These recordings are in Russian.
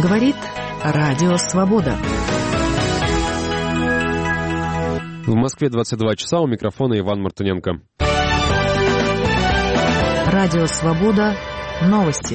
Говорит Радио Свобода. В Москве 22 часа, у микрофона Иван Мартыненко. Радио Свобода. Новости.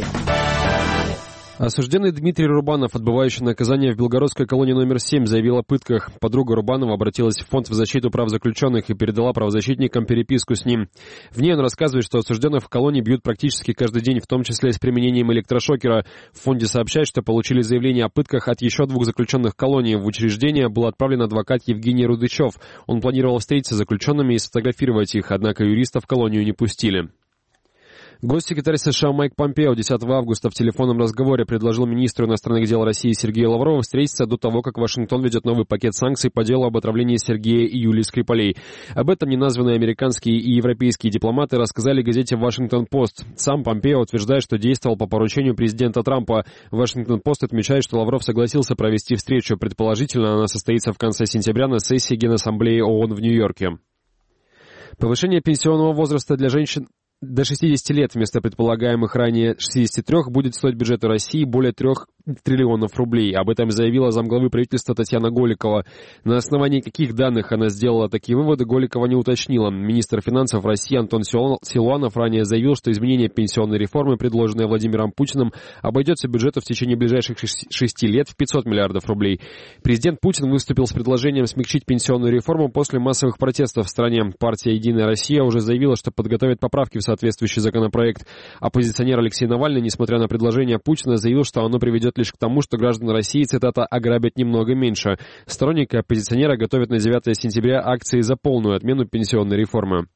Осужденный Дмитрий Рубанов, отбывающий наказание в белгородской колонии номер 7, заявил о пытках. Подруга Рубанова обратилась в Фонд в защиту прав заключенных и передала правозащитникам переписку с ним. В ней он рассказывает, что осужденных в колонии бьют практически каждый день, в том числе с применением электрошокера. В фонде сообщают, что получили заявление о пытках от еще 2 заключенных колоний. В учреждение был отправлен адвокат Евгений Рудычев. Он планировал встретиться с заключенными и сфотографировать их, однако юриста в колонию не пустили. Госсекретарь США Майк Помпео 10 августа в телефонном разговоре предложил министру иностранных дел России Сергею Лаврову встретиться до того, как Вашингтон ведет новый пакет санкций по делу об отравлении Сергея и Юлии Скрипалей. Об этом неназванные американские и европейские дипломаты рассказали газете «Вашингтон-Пост». Сам Помпео утверждает, что действовал по поручению президента Трампа. «Вашингтон-Пост» отмечает, что Лавров согласился провести встречу. Предположительно, она состоится в конце сентября на сессии Генассамблеи ООН в Нью-Йорке. Повышение пенсионного возраста для женщин до 60 лет вместо предполагаемых ранее 63 будет стоить бюджету России более 3 триллионов рублей. Об этом заявила замглавы правительства Татьяна Голикова. На основании каких данных она сделала такие выводы, Голикова не уточнила. Министр финансов России Антон Силуанов ранее заявил, что изменение пенсионной реформы, предложенное Владимиром Путиным, обойдется бюджету в течение ближайших 6 лет в 500 миллиардов рублей. Президент Путин выступил с предложением смягчить пенсионную реформу после массовых протестов в стране. Партия «Единая Россия» уже заявила, что подготовит поправки в соответствующий законопроект. Оппозиционер Алексей Навальный, несмотря на предложение Путина, заявил, что оно приведет лишь к тому, что граждан России, цитата, ограбят немного меньше. Сторонники оппозиционера готовят на 9 сентября акции за полную отмену пенсионной реформы.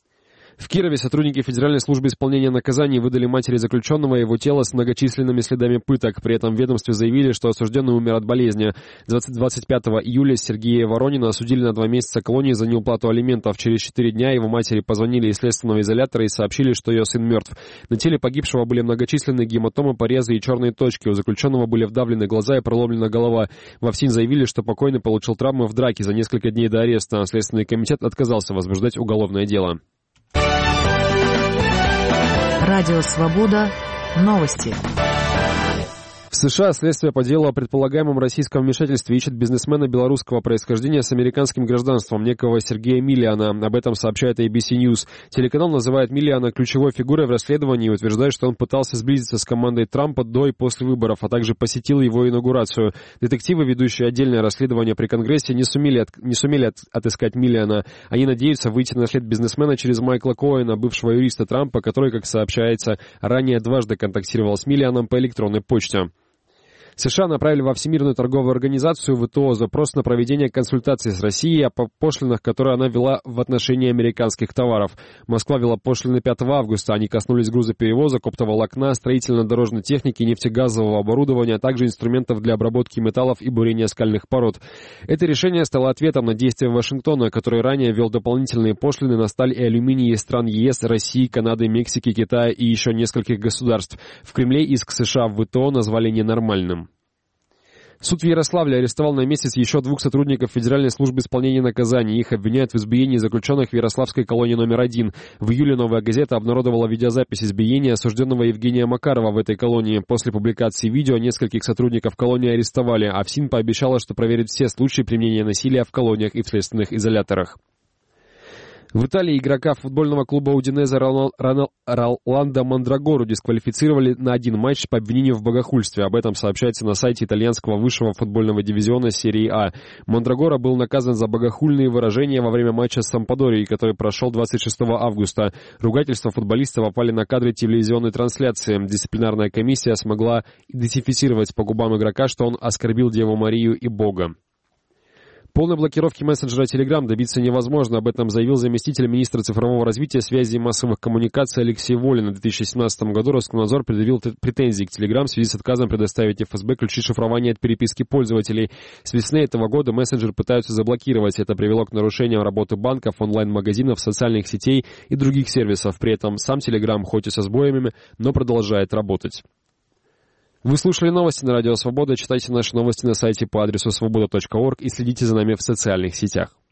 В Кирове сотрудники Федеральной службы исполнения наказаний выдали матери заключенного его тело с многочисленными следами пыток. При этом в ведомстве заявили, что осужденный умер от болезни. 25 июля Сергея Воронина осудили на 2 месяца колонии за неуплату алиментов. Через 4 дня его матери позвонили из следственного изолятора и сообщили, что ее сын мертв. На теле погибшего были многочисленные гематомы, порезы и черные точки. У заключенного были вдавлены глаза и проломлена голова. В ФСИН заявили, что покойный получил травмы в драке за несколько дней до ареста. Следственный комитет отказался возбуждать уголовное дело. Радио Свобода. Новости. В США следствие по делу о предполагаемом российском вмешательстве ищет бизнесмена белорусского происхождения с американским гражданством, некого Сергея Миллиана. Об этом сообщает ABC News. Телеканал называет Миллиана ключевой фигурой в расследовании и утверждает, что он пытался сблизиться с командой Трампа до и после выборов, а также посетил его инаугурацию. Детективы, ведущие отдельное расследование при Конгрессе, не сумели отыскать Миллиана. Они надеются выйти на след бизнесмена через Майкла Коэна, бывшего юриста Трампа, который, как сообщается, ранее дважды контактировал с Миллианом по электронной почте. США направили во Всемирную торговую организацию ВТО запрос на проведение консультаций с Россией о пошлинах, которые она ввела в отношении американских товаров. Москва ввела пошлины 5 августа. Они коснулись грузоперевозок, оптоволокна, строительно-дорожной техники, нефтегазового оборудования, а также инструментов для обработки металлов и бурения скальных пород. Это решение стало ответом на действия Вашингтона, который ранее ввел дополнительные пошлины на сталь и алюминий из стран ЕС, России, Канады, Мексики, Китая и еще нескольких государств. В Кремле иск США в ВТО назвали ненормальным. Суд в Ярославле арестовал на месяц еще 2 сотрудников Федеральной службы исполнения наказаний. Их обвиняют в избиении заключенных в Ярославской колонии номер 1. В июле «Новая газета» обнародовала видеозапись избиения осужденного Евгения Макарова в этой колонии. После публикации видео нескольких сотрудников колонии арестовали, а ФСИН пообещала, что проверит все случаи применения насилия в колониях и в следственных изоляторах. В Италии игрока футбольного клуба Удинезе Роланда Мандрагору дисквалифицировали на 1 матч по обвинению в богохульстве. Об этом сообщается на сайте итальянского высшего футбольного дивизиона серии А. Мандрагора был наказан за богохульные выражения во время матча с Сампдорией, который прошел 26 августа. Ругательства футболиста попали на кадры телевизионной трансляции. Дисциплинарная комиссия смогла идентифицировать по губам игрока, что он оскорбил Деву Марию и Бога. Полной блокировки мессенджера Telegram добиться невозможно. Об этом заявил заместитель министра цифрового развития, связи и массовых коммуникаций Алексей Волин. В 2017 году Роскомнадзор предъявил претензии к Telegram в связи с отказом предоставить ФСБ ключи шифрования от переписки пользователей. С весны этого года мессенджер пытаются заблокировать. Это привело к нарушениям работы банков, онлайн-магазинов, социальных сетей и других сервисов. При этом сам Telegram, хоть и со сбоями, но продолжает работать. Вы слушали новости на Радио Свобода. Читайте наши новости на сайте по адресу svoboda.org и следите за нами в социальных сетях.